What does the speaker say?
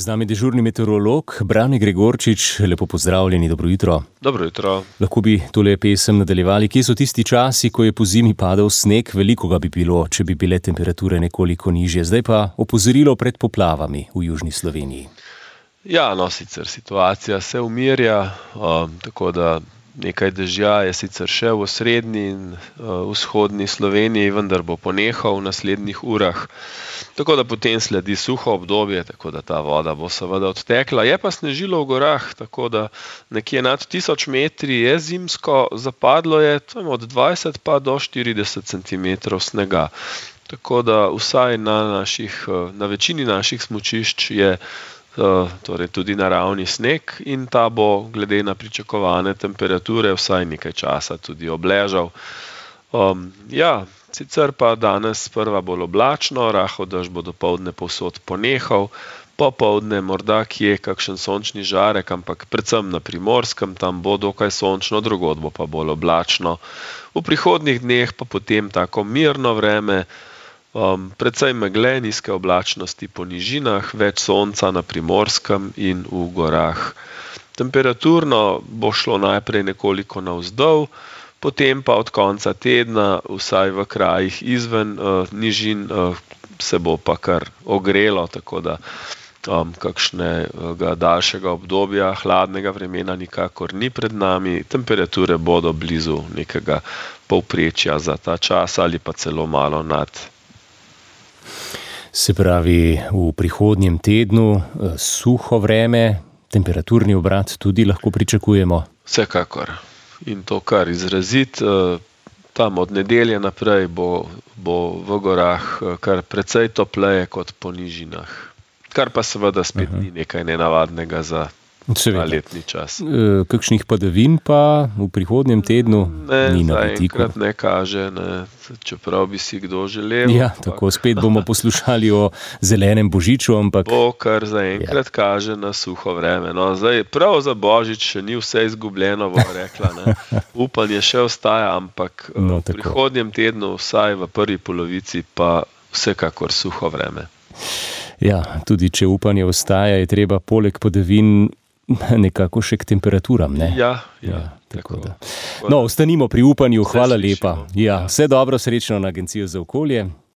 Z nami dežurni meteorolog Brane Gregorčič, lepo pozdravljeni, dobro jutro. Dobro jutro. Lahko bi tole pesem nadaljevali. Kje so tisti časi, ko je po zimi padal sneg? Veliko ga bi bilo, če bi bile temperature nekoliko nižje. Zdaj pa opozorilo pred poplavami v južni Sloveniji. Ja, sicer situacija se umirja, tako da nekaj dežja je sicer še v osrednji in vzhodni Sloveniji, vendar bo ponehal v naslednjih urah. Tako da potem sledi suho obdobje, tako da ta voda bo seveda odtekla. Je pa snežilo v gorah, tako da nekje nad 1000 metri je zimsko, zapadlo je od 20 pa do 40 centimetrov snega. Tako da vsaj na večini naših smučišč je torej tudi naravni sneg in ta bo glede na pričakovane temperature vsaj nekaj časa tudi obležal. Sicer pa danes sprva bolj oblačno, rahel dež bo dopoldne povsod ponehal, popoldne morda kje kakšen sončni žarek, ampak predvsem na Primorskem, tam bo dokaj sončno, drugod bo pa bolj oblačno. V prihodnjih dneh pa potem tako mirno vreme, precej megle, nizke oblačnosti po nižinah, več sonca na Primorskem in v gorah. Temperaturno bo šlo najprej nekoliko navzdol, potem pa od konca tedna, vsaj v krajih izven nižin, se bo pa kar ogrelo, tako da kakšnega daljšega obdobja hladnega vremena nikakor ni pred nami. Temperature bodo blizu nekega povprečja za ta čas ali pa celo malo nad. Se pravi, v prihodnjem tednu suho vreme, temperaturni obrat tudi lahko pričakujemo? Vsekakor. In to kar izrazit. Tam od nedelje naprej bo v gorah kar precej topleje kot po nižinah. Kar pa seveda spet ni nekaj nenavadnega za letni čas. Kakšnih padavin pa v prihodnjem tednu ni na vidiku? Zaenkrat ne kaže, čeprav bi si kdo želel. Ja, tako spet bomo poslušali o zelenem božiču, ampak bo kar zaenkrat kaže na suho vreme. Zdaj prav za božič še ni vse izgubljeno, bom rekla. Upanje še ostaja, ampak v prihodnjem tednu, vsaj v prvi polovici, pa vsekakor suho vreme. Ja, tudi če upanje ostaja, je treba poleg padavin nekako še k temperaturam, ne? Ja, tako da. Ostanimo pri upanju, hvala lepa. Ja, vse dobro, srečno na Agencijo za okolje.